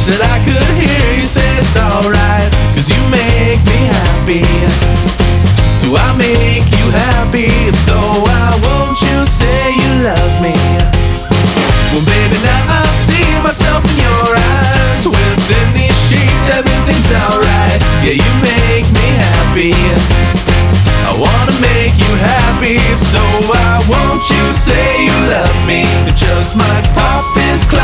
Said I could hear you say it's alright, 'cause you make me happy. Do I make you happy? If so, why won't you say you love me? Well baby, now I see myself in your eyes. Within these sheets everything's alright. Yeah, you make me happy. I wanna make you happy. If so, why won't you say you love me? It just might pop this cloud.